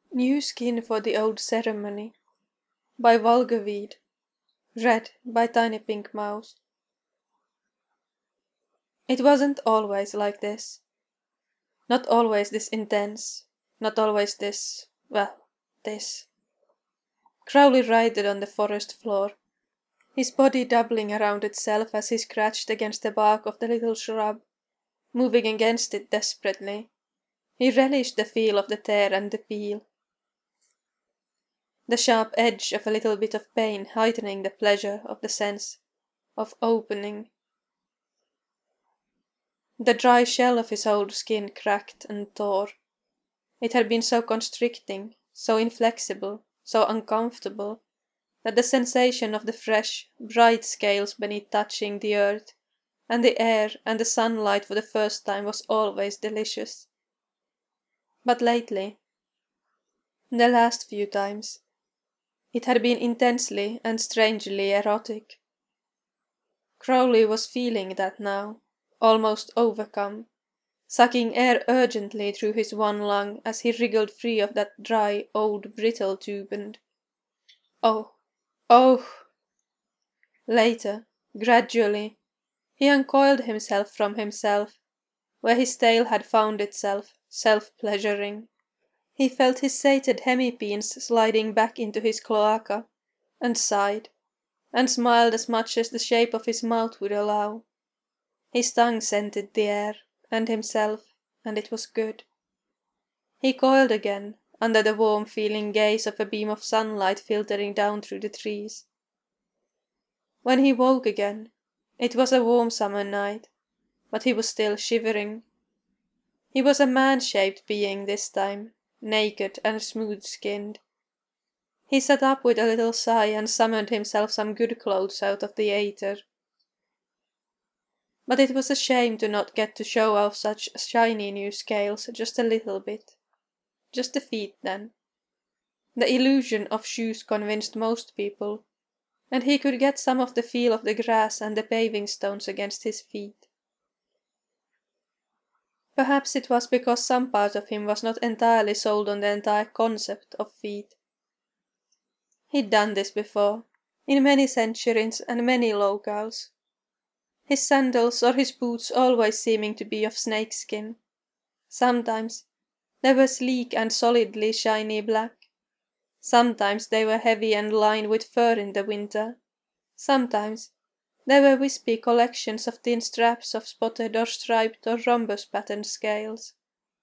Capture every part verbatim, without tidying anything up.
New Skin for the Old Ceremony by Volgaweed. Read by Tiny Pink Mouse. It wasn't always like this. Not always this intense. Not always this, well, this. Crowley writhed on the forest floor, his body doubling around itself as he scratched against the bark of the little shrub, moving against it desperately. He relished the feel of the tear and the peel. The sharp edge of a little bit of pain heightening the pleasure of the sense of opening. The dry shell of his old skin cracked and tore. It had been so constricting, so inflexible, so uncomfortable, that the sensation of the fresh, bright scales beneath touching the earth, and the air and the sunlight for the first time was always delicious. But lately, the last few times, it had been intensely and strangely erotic. Crowley was feeling that now, almost overcome, sucking air urgently through his one lung as he wriggled free of that dry, old, brittle tube and... Oh, oh! Later, gradually, he uncoiled himself from himself, where his tail had found itself, self-pleasuring. He felt his sated hemipenes sliding back into his cloaca, and sighed, and smiled as much as the shape of his mouth would allow. His tongue scented the air, and himself, and it was good. He coiled again, under the warm feeling gaze of a beam of sunlight filtering down through the trees. When he woke again, it was a warm summer night, but he was still shivering. He was a man-shaped being this time, naked and smooth-skinned. He sat up with a little sigh and summoned himself some good clothes out of the aether. But it was a shame to not get to show off such shiny new scales just a little bit. Just the feet, then. The illusion of shoes convinced most people, and he could get some of the feel of the grass and the paving stones against his feet. Perhaps it was because some part of him was not entirely sold on the entire concept of feet. He'd done this before, in many centuries and many locales. His sandals or his boots always seeming to be of snakeskin. Sometimes they were sleek and solidly shiny black. Sometimes they were heavy and lined with fur in the winter. Sometimes they were wispy collections of thin straps of spotted or striped or rhombus-patterned scales.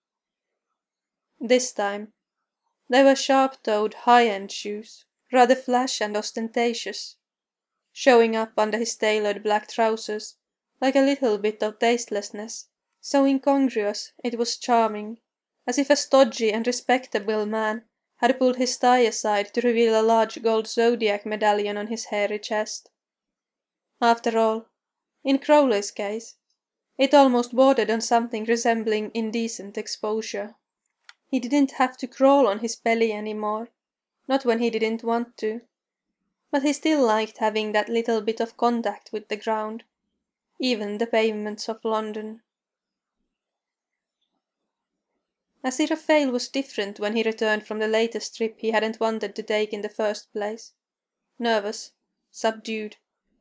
This time they were sharp-toed, high-end shoes, rather flash and ostentatious, showing up under his tailored black trousers like a little bit of tastelessness, so incongruous it was charming, as if a stodgy and respectable man had pulled his tie aside to reveal a large gold zodiac medallion on his hairy chest. After all, in Crowley's case, it almost bordered on something resembling indecent exposure. He didn't have to crawl on his belly anymore, not when he didn't want to, but he still liked having that little bit of contact with the ground, even the pavements of London. Aziraphale was different when he returned from the latest trip he hadn't wanted to take in the first place. Nervous, subdued.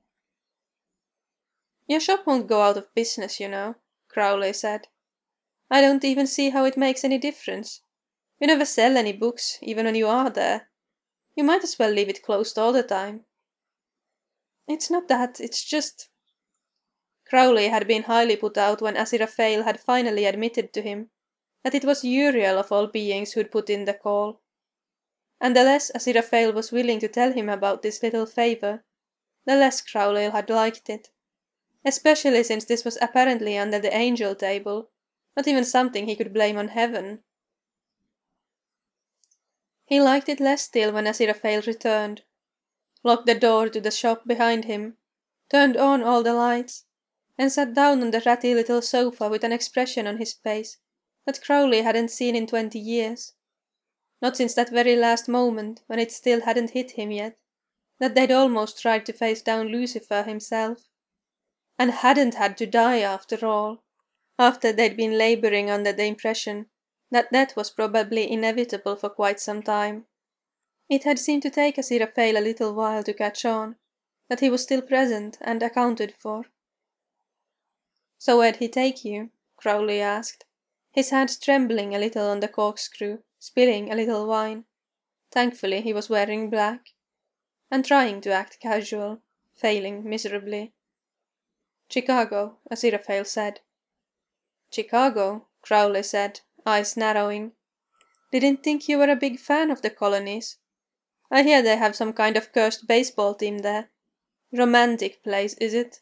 "Your shop won't go out of business, you know," Crowley said. "I don't even see how it makes any difference. You never sell any books, even when you are there. You might as well leave it closed all the time." "It's not that, it's just—" Crowley had been highly put out when Aziraphale had finally admitted to him that it was Uriel of all beings who'd put in the call. And the less Aziraphale was willing to tell him about this little favour, the less Crowley had liked it. Especially since this was apparently under the angel table, not even something he could blame on heaven. He liked it less still when Aziraphale returned, locked the door to the shop behind him, turned on all the lights, and sat down on the ratty little sofa with an expression on his face that Crowley hadn't seen in twenty years. Not since that very last moment, when it still hadn't hit him yet, that they'd almost tried to face down Lucifer himself. And hadn't had to die after all, after they'd been labouring under the impression that death was probably inevitable for quite some time. It had seemed to take Aziraphale a little while to catch on, that he was still present and accounted for. "So where'd he take you?" Crowley asked, his hands trembling a little on the corkscrew, spilling a little wine. Thankfully he was wearing black, and trying to act casual, failing miserably. "Chicago," Aziraphale said. "Chicago?" Crowley said, eyes narrowing. "Didn't think you were a big fan of the colonies. I hear they have some kind of cursed baseball team there. Romantic place, is it?"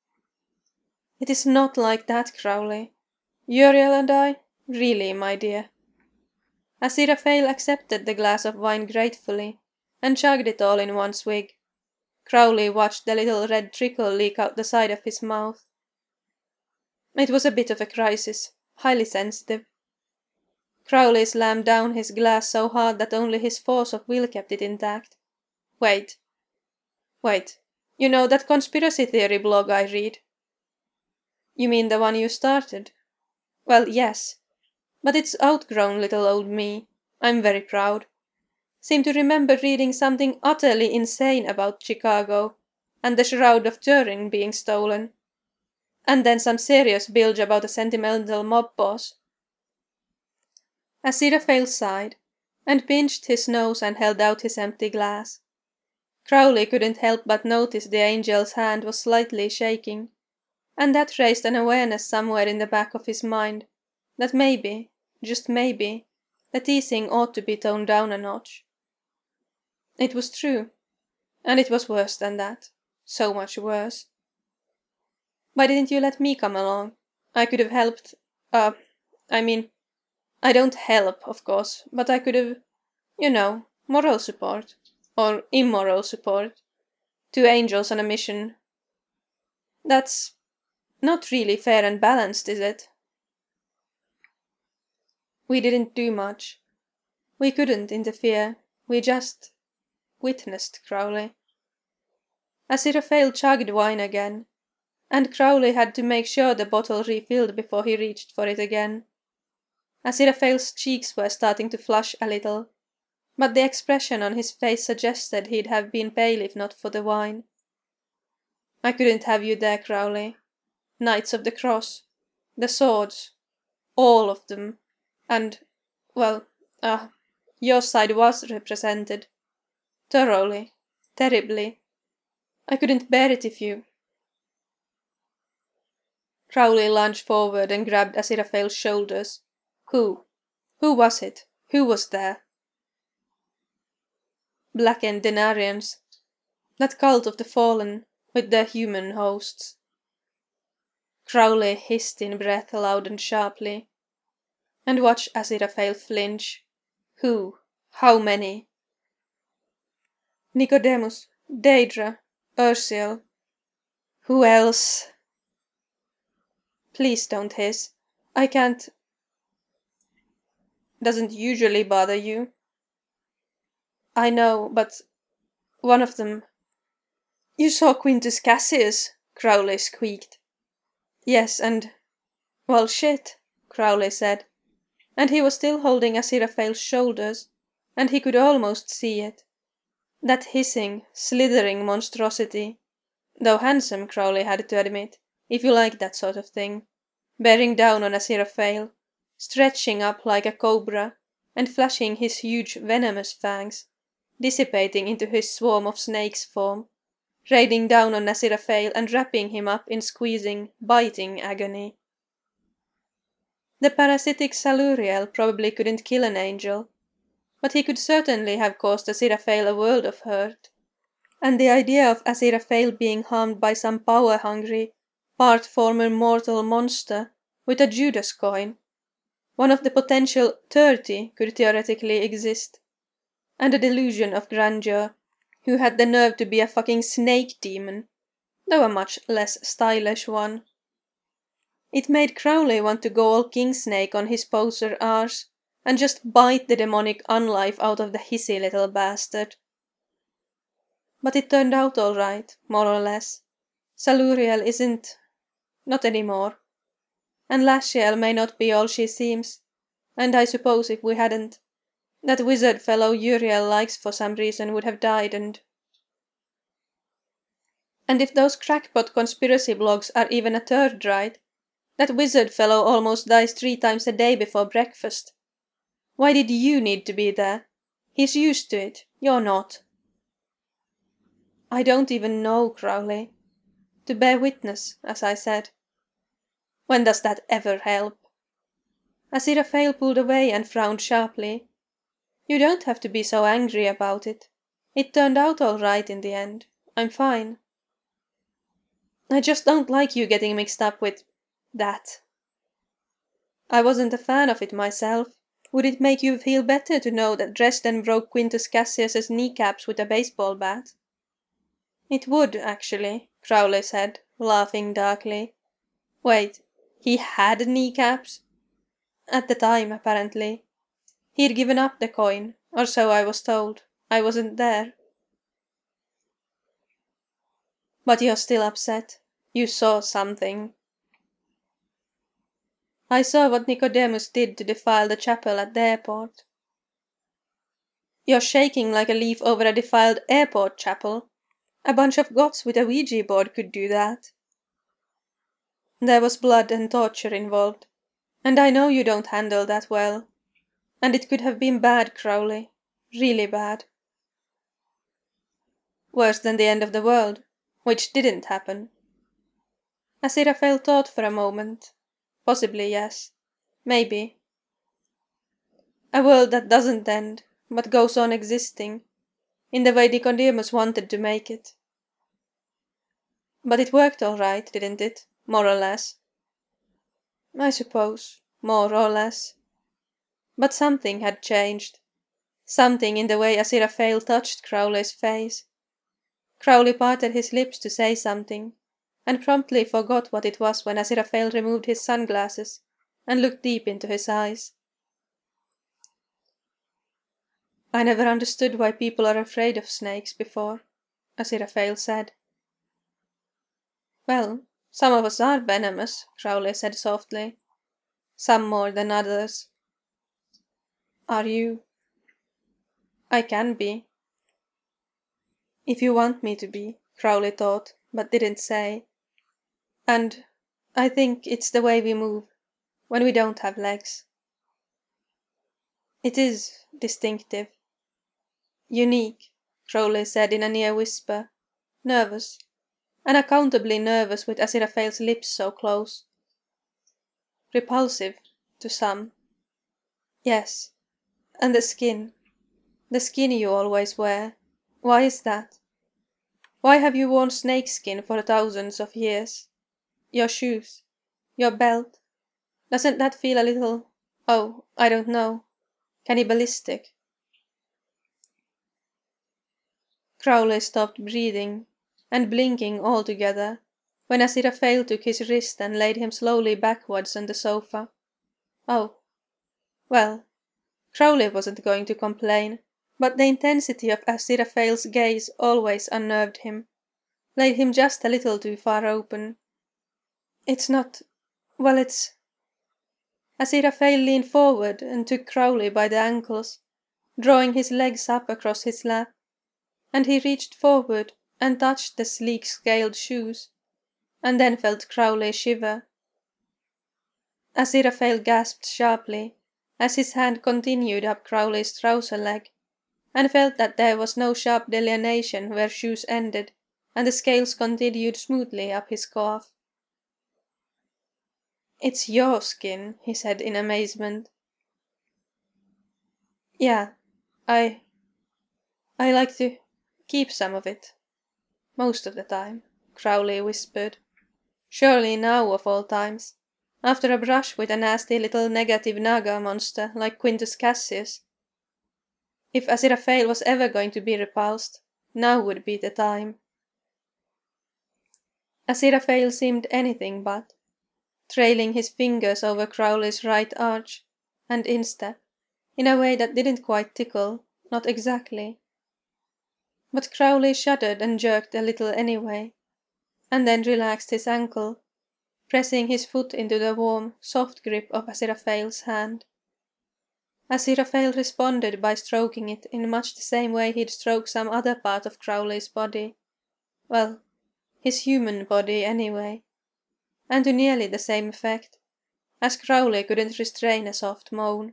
"It is not like that, Crowley. Uriel and I, really, my dear." Aziraphale accepted the glass of wine gratefully, and chugged it all in one swig. Crowley watched the little red trickle leak out the side of his mouth. It was a bit of a crisis, highly sensitive. Crowley slammed down his glass so hard that only his force of will kept it intact. Wait. Wait. You know that conspiracy theory blog I read? You mean the one you started? Well, yes. But it's outgrown little old me. I'm very proud. Seem to remember reading something utterly insane about Chicago, and the Shroud of Turin being stolen. And then some serious bilge about a sentimental mob boss. Aziraphale sighed, and pinched his nose and held out his empty glass. Crowley couldn't help but notice the angel's hand was slightly shaking, and that raised an awareness somewhere in the back of his mind that maybe, just maybe, the teasing ought to be toned down a notch. It was true, and it was worse than that, so much worse. Why didn't you let me come along? I could have helped, uh, I mean, I don't help, of course, but I could have, you know, moral support, or immoral support. Two angels on a mission. That's not really fair and balanced, is it? We didn't do much. We couldn't interfere. We just witnessed, Crowley. Aziraphale chugged wine again, and Crowley had to make sure the bottle refilled before he reached for it again. Aziraphale's cheeks were starting to flush a little, but the expression on his face suggested he'd have been pale if not for the wine. I couldn't have you there, Crowley. Knights of the Cross. The swords. All of them. And, well, ah, uh, your side was represented. Thoroughly. Terribly. I couldn't bear it if you... Crowley lunged forward and grabbed Aziraphale's shoulders. Who? Who was it? Who was there? Blackened Denarians. That cult of the fallen, with their human hosts. Crowley hissed in breath loud and sharply, and watched Aziraphale flinch. Who? How many? Nicodemus, Daedra, Ursiel. Who else? Please don't hiss. I can't... Doesn't usually bother you. I know, but one of them... You saw Quintus Cassius, Crowley squeaked. Yes, and... Well, shit, Crowley said, and he was still holding Aziraphale's shoulders, and he could almost see it. That hissing, slithering monstrosity, though handsome, Crowley had to admit, if you like that sort of thing, bearing down on Aziraphale, stretching up like a cobra, and flashing his huge venomous fangs, dissipating into his swarm of snakes' form, raining down on Aziraphale and wrapping him up in squeezing, biting agony. The parasitic Saluriel probably couldn't kill an angel, but he could certainly have caused Aziraphale a world of hurt, and the idea of Aziraphale being harmed by some power-hungry, part former mortal monster with a Judas coin, one of the potential thirty could theoretically exist, and a delusion of grandeur, who had the nerve to be a fucking snake demon, though a much less stylish one. It made Crowley want to go all king snake on his poser arse, and just bite the demonic unlife out of the hissy little bastard. But it turned out all right, more or less. Saluriel isn't... not anymore. And Lashiel may not be all she seems, and I suppose if we hadn't, that wizard fellow Uriel likes for some reason would have died and... And if those crackpot conspiracy blogs are even a third right, that wizard fellow almost dies three times a day before breakfast. Why did you need to be there? He's used to it, you're not. I don't even know, Crowley. To bear witness, as I said. When does that ever help? Aziraphale pulled away and frowned sharply. You don't have to be so angry about it. It turned out all right in the end. I'm fine. I just don't like you getting mixed up with that. I wasn't a fan of it myself. Would it make you feel better to know that Dresden broke Quintus Cassius's kneecaps with a baseball bat? It would, actually, Crowley said, laughing darkly. Wait, he had kneecaps? At the time, apparently. He'd given up the coin, or so I was told. I wasn't there. But you're still upset. You saw something. I saw what Nicodemus did to defile the chapel at the airport. You're shaking like a leaf over a defiled airport chapel. A bunch of goths with a Ouija board could do that. There was blood and torture involved, and I know you don't handle that well. And it could have been bad, Crowley. Really bad. Worse than the end of the world, which didn't happen. Aziraphale thought for a moment. Possibly, yes. Maybe. A world that doesn't end, but goes on existing, in the way Nicodemus wanted to make it. But it worked all right, didn't it? More or less. I suppose, more or less. But something had changed. Something in the way Aziraphale touched Crowley's face. Crowley parted his lips to say something, and promptly forgot what it was when Aziraphale removed his sunglasses and looked deep into his eyes. I never understood why people are afraid of snakes before, Aziraphale said. Well, some of us are venomous, Crowley said softly. Some more than others. Are you? I can be. If you want me to be, Crowley thought, but didn't say. And I think it's the way we move, when we don't have legs. It is distinctive. Unique, Crowley said in a near whisper. Nervous. Unaccountably nervous with Aziraphale's lips so close. Repulsive, to some. Yes. And the skin. The skin you always wear. Why is that? Why have you worn snakeskin for thousands of years? Your shoes. Your belt. Doesn't that feel a little, oh, I don't know, cannibalistic? Crowley stopped breathing and blinking altogether when Aziraphale took his wrist and laid him slowly backwards on the sofa. Oh. Well, Crowley wasn't going to complain, but the intensity of Aziraphale's gaze always unnerved him, laid him just a little too far open. It's not... well, it's... Aziraphale leaned forward and took Crowley by the ankles, drawing his legs up across his lap, and he reached forward and touched the sleek scaled shoes, and then felt Crowley shiver. Aziraphale gasped sharply as his hand continued up Crowley's trouser leg, and felt that there was no sharp delineation where shoes ended, and the scales continued smoothly up his calf. It's your skin, he said in amazement. Yeah, I... I like to keep some of it. Most of the time, Crowley whispered. Surely now of all times, after a brush with a nasty little negative Naga monster like Quintus Cassius. If Aziraphale was ever going to be repulsed, now would be the time. Aziraphale seemed anything but, trailing his fingers over Crowley's right arch, and instep, in a way that didn't quite tickle, not exactly. But Crowley shuddered and jerked a little anyway, and then relaxed his ankle, pressing his foot into the warm, soft grip of Aziraphale's hand. Aziraphale responded by stroking it in much the same way he'd stroke some other part of Crowley's body. Well, his human body anyway. And to nearly the same effect, as Crowley couldn't restrain a soft moan.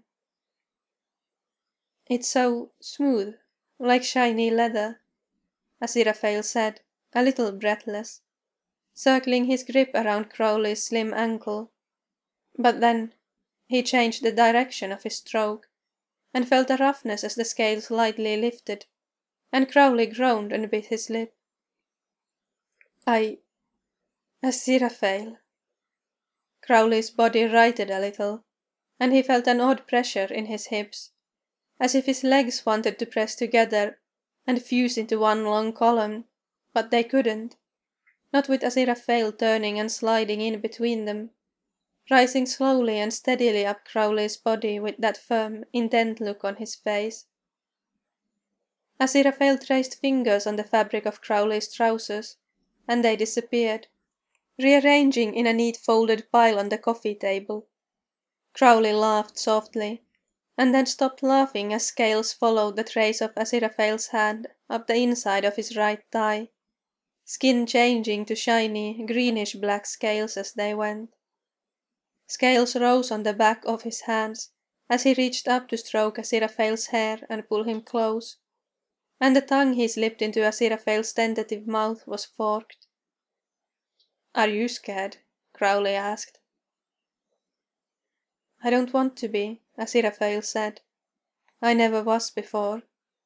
"It's so smooth, like shiny leather," Aziraphale said, a little breathless, circling his grip around Crowley's slim ankle. But then he changed the direction of his stroke, and felt a roughness as the scales lightly lifted, and Crowley groaned and bit his lip. I... Aziraphale. Crowley's body righted a little, and he felt an odd pressure in his hips, as if his legs wanted to press together and fuse into one long column, but they couldn't, not with Aziraphale turning and sliding in between them, rising slowly and steadily up Crowley's body with that firm, intent look on his face. Aziraphale traced fingers on the fabric of Crowley's trousers, and they disappeared, rearranging in a neat folded pile on the coffee table. Crowley laughed softly, and then stopped laughing as scales followed the trace of Aziraphale's hand up the inside of his right thigh, skin changing to shiny, greenish-black scales as they went. Scales rose on the back of his hands as he reached up to stroke Aziraphale's hair and pull him close, and the tongue he slipped into Aziraphale's tentative mouth was forked. "Are you scared?" Crowley asked. "I don't want to be," Aziraphale said. "I never was before."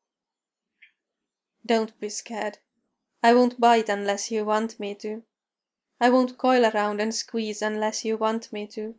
"Don't be scared. I won't bite unless you want me to. I won't coil around and squeeze unless you want me to."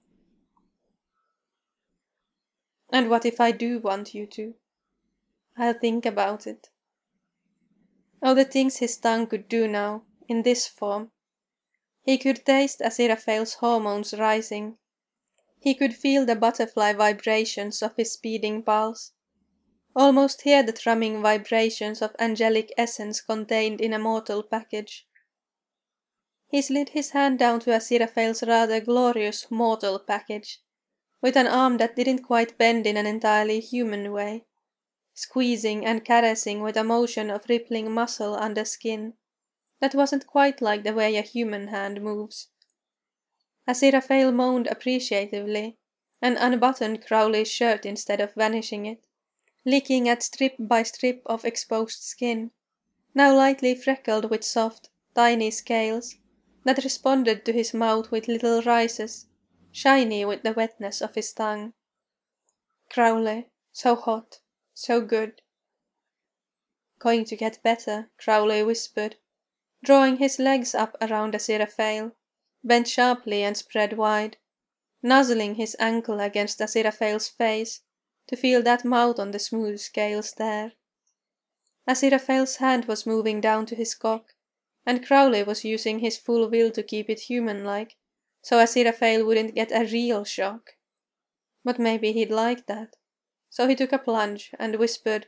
"And what if I do want you to?" "I'll think about it." Oh, the things his tongue could do now, in this form. He could taste Aziraphale's hormones rising. He could feel the butterfly vibrations of his speeding pulse, almost hear the thrumming vibrations of angelic essence contained in a mortal package. He slid his hand down to Aziraphale's rather glorious mortal package, with an arm that didn't quite bend in an entirely human way, squeezing and caressing with a motion of rippling muscle under skin that wasn't quite like the way a human hand moves. Aziraphale moaned appreciatively, and unbuttoned Crowley's shirt instead of vanishing it, licking at strip by strip of exposed skin, now lightly freckled with soft, tiny scales that responded to his mouth with little rises, shiny with the wetness of his tongue. Crowley, so hot, so good. "Going to get better," Crowley whispered, drawing his legs up around Aziraphale, bent sharply and spread wide, nuzzling his ankle against Aziraphale's face to feel that mouth on the smooth scales there. Aziraphale's hand was moving down to his cock, and Crowley was using his full will to keep it human-like, so Aziraphale wouldn't get a real shock. But maybe he'd like that, so he took a plunge and whispered,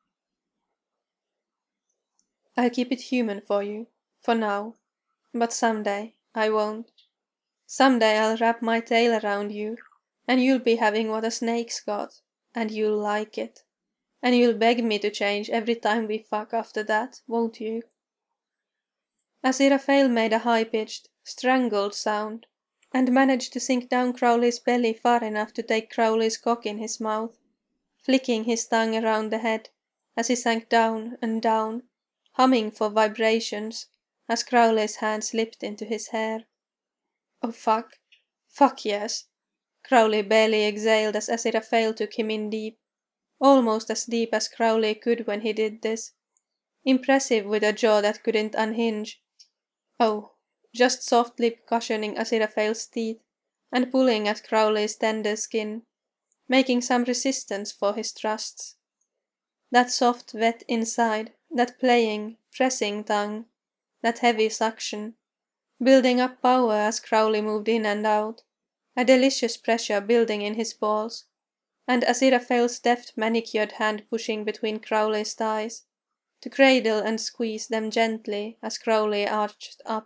"I'll keep it human for you, for now, but someday I won't. Someday I'll wrap my tail around you, and you'll be having what a snake's got, and you'll like it. And you'll beg me to change every time we fuck after that, won't you?" Aziraphale made a high-pitched, strangled sound, and managed to sink down Crowley's belly far enough to take Crowley's cock in his mouth, flicking his tongue around the head as he sank down and down, humming for vibrations as Crowley's hand slipped into his hair. "Oh fuck, fuck yes," Crowley barely exhaled as Aziraphale took him in deep, almost as deep as Crowley could when he did this, impressive with a jaw that couldn't unhinge. Oh, just softly cushioning Aziraphale's teeth and pulling at Crowley's tender skin, making some resistance for his thrusts. That soft wet inside, that playing, pressing tongue, that heavy suction, building up power as Crowley moved in and out, a delicious pressure building in his balls, and Aziraphale's deft manicured hand pushing between Crowley's thighs, to cradle and squeeze them gently as Crowley arched up.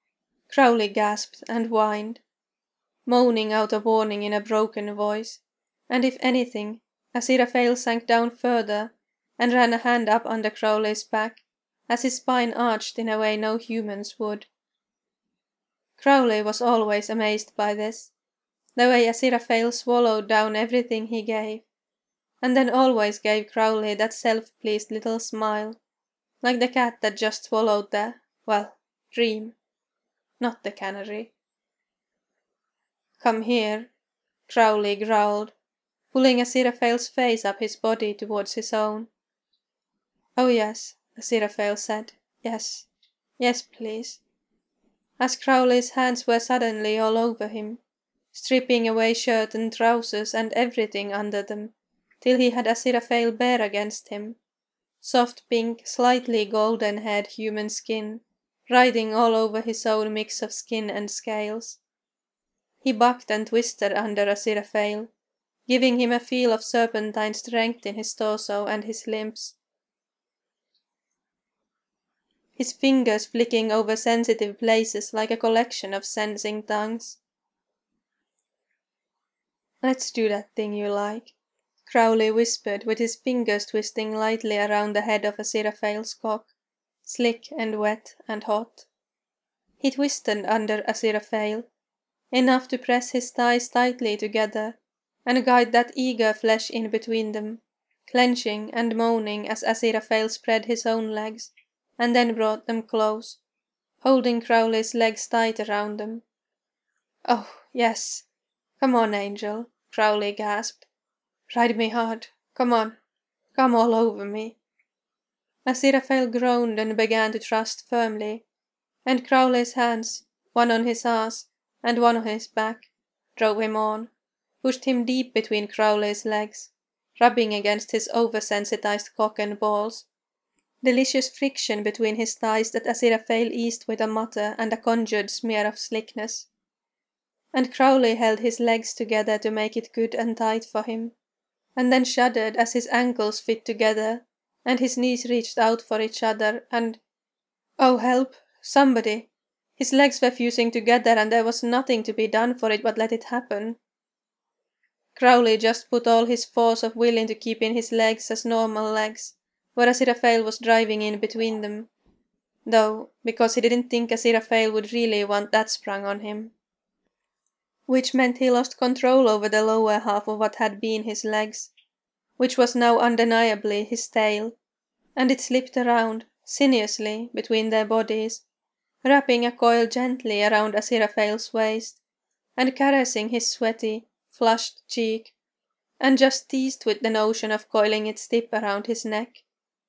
Crowley gasped and whined, moaning out a warning in a broken voice, and if anything, Aziraphale sank down further and ran a hand up under Crowley's back, as his spine arched in a way no humans would. Crowley was always amazed by this, the way Aziraphale swallowed down everything he gave, and then always gave Crowley that self-pleased little smile, like the cat that just swallowed the, well, dream, not the canary. "Come here," Crowley growled, pulling Aziraphale's face up his body towards his own. "Oh yes," Aziraphale said, "yes, yes please," as Crowley's hands were suddenly all over him, stripping away shirt and trousers and everything under them, till he had Aziraphale bare against him, soft pink, slightly golden-haired human skin, riding all over his own mix of skin and scales. He bucked and twisted under Aziraphale, giving him a feel of serpentine strength in his torso and his limbs. His fingers flicking over sensitive places like a collection of sensing tongues. "Let's do that thing you like," Crowley whispered, with his fingers twisting lightly around the head of Aziraphale's cock, slick and wet and hot. He twisted under Aziraphale, enough to press his thighs tightly together, and guide that eager flesh in between them, clenching and moaning as Aziraphale spread his own legs, and then brought them close, holding Crowley's legs tight around them. "Oh, yes. Come on, Angel," Crowley gasped. "Ride me hard. Come on. Come all over me." Aziraphale groaned and began to thrust firmly, and Crowley's hands, one on his ass and one on his back, drove him on, pushed him deep between Crowley's legs, rubbing against his oversensitized cock and balls. Delicious friction between his thighs that Aziraphale eased with a mutter and a conjured smear of slickness. And Crowley held his legs together to make it good and tight for him, and then shuddered as his ankles fit together, and his knees reached out for each other, and— oh help! Somebody! His legs were fusing together and there was nothing to be done for it but let it happen. Crowley just put all his force of will into keeping his legs as normal legs, where Aziraphale was driving in between them, though, because he didn't think Aziraphale would really want that sprung on him. Which meant he lost control over the lower half of what had been his legs, which was now undeniably his tail, and it slipped around, sinuously, between their bodies, wrapping a coil gently around Aziraphale's waist, and caressing his sweaty, flushed cheek, and just teased with the notion of coiling its tip around his neck.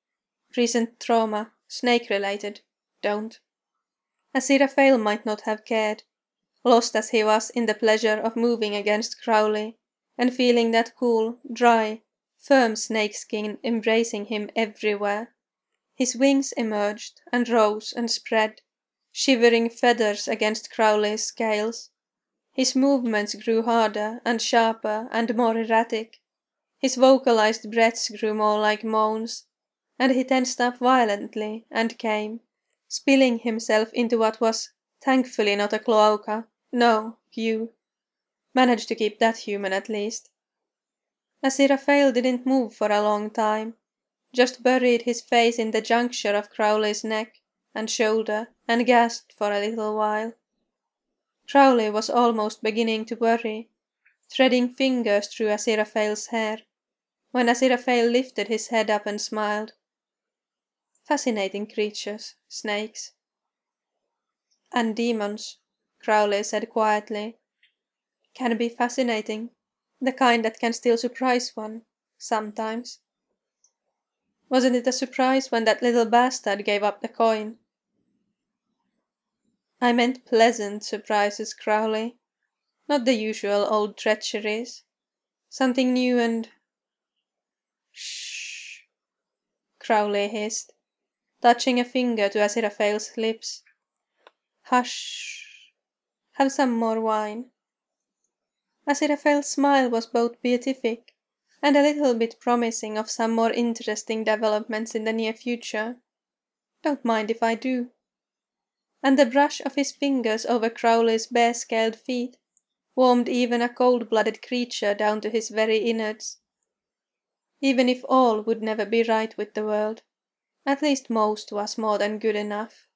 Recent trauma, snake-related, don't. Aziraphale might not have cared, lost as he was in the pleasure of moving against Crowley, and feeling that cool, dry, firm snakeskin embracing him everywhere. His wings emerged, and rose and spread, shivering feathers against Crowley's scales. His movements grew harder and sharper and more erratic. His vocalized breaths grew more like moans, and he tensed up violently and came, spilling himself into what was, thankfully, not a cloaca. No, you. Managed to keep that human at least. Aziraphale didn't move for a long time, just buried his face in the juncture of Crowley's neck and shoulder and gasped for a little while. Crowley was almost beginning to worry, threading fingers through Aziraphale's hair, when Aziraphale lifted his head up and smiled. Fascinating creatures, snakes. And demons, Crowley said quietly, can be fascinating, the kind that can still surprise one, sometimes. Wasn't it a surprise when that little bastard gave up the coin? I meant pleasant surprises, Crowley, not the usual old treacheries. Something new and— Shh, Crowley hissed, touching a finger to Aziraphale's lips. Hush. Have some more wine. Aziraphale's smile was both beatific and a little bit promising of some more interesting developments in the near future. Don't mind if I do. And the brush of his fingers over Crowley's bare-scaled feet warmed even a cold-blooded creature down to his very innards. Even if all would never be right with the world, at least most was more than good enough.